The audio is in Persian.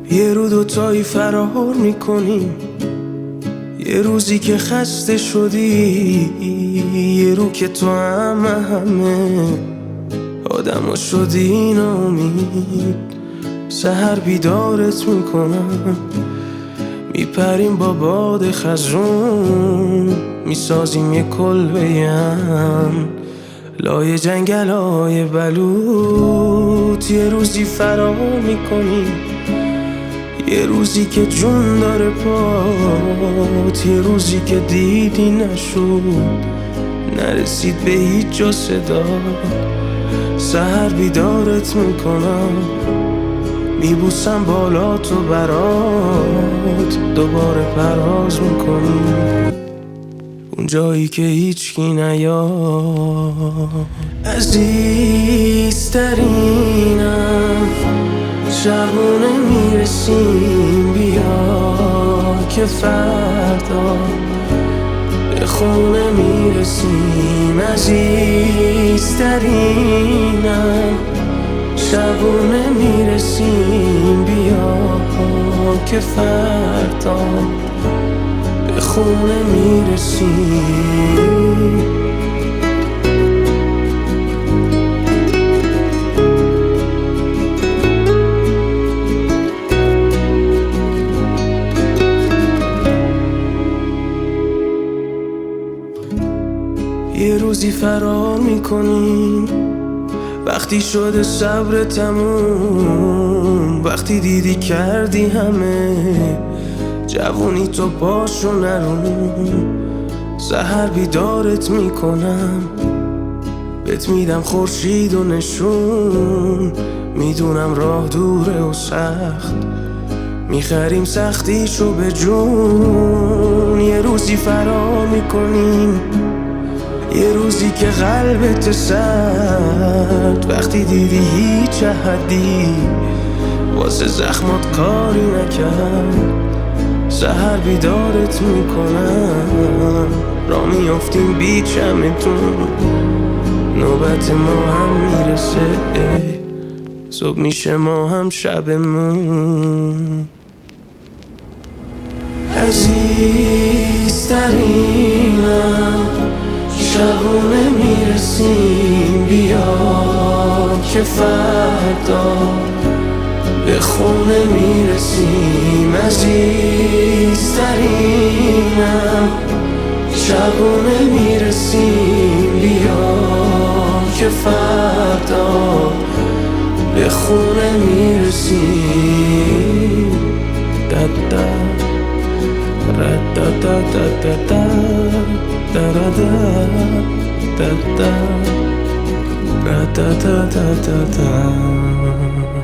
یه رو دوتایی فرار میکنیم، یه روزی که خسته شدی، یه رو که تو همه آدمو شدی ناامید. سحر بیدارت میکنم، میپریم با باد خزرون، میسازیم یه کلبه‌ام لای جنگلای بلوط. یه روزی فرار میکنیم، یه روزی که جون داره پات، یه روزی که دیدی نشد، نرسید به هیچ جا صدا. سحر بیدارت میکنم، میبوسم بالا تو برات، دوباره پرواز میکنیم اون جایی که هیچکی نیاد. عزیزترینم شبونه میرسیم، بیا که فردا به خونه میرسیم. عزیزترینم شبونه میرسیم، بیا که فردا به خونه میرسیم. یه روزی فرار میکنیم، وقتی شده صبر تموم، وقتی دیدی کردی همه جوونی تو پاشو نرون. سحر بیدارت میکنم، بهت میدم خورشید و نشون، میدونم راه دوره و سخت، میخریم سختیشو به جون. یه روزی فرار میکنیم، یه روزی که قلبت سرد، وقتی دیدی هیچ احدی واسه زخمات کاری نکرد. سحر بیدارت میکنم، را میافتیم بی چمتون، نوبت ما هم میرسه، صبح میشه ما هم شبمون. عزیزترینم شبونه میرسیم، بیا که فردا به خونه میرسیم. عزیزترینم شبونه میرسیم، بیا که فردا به خونه میرسیم. دادا ردا دا دا دا دا da da da da da da da da da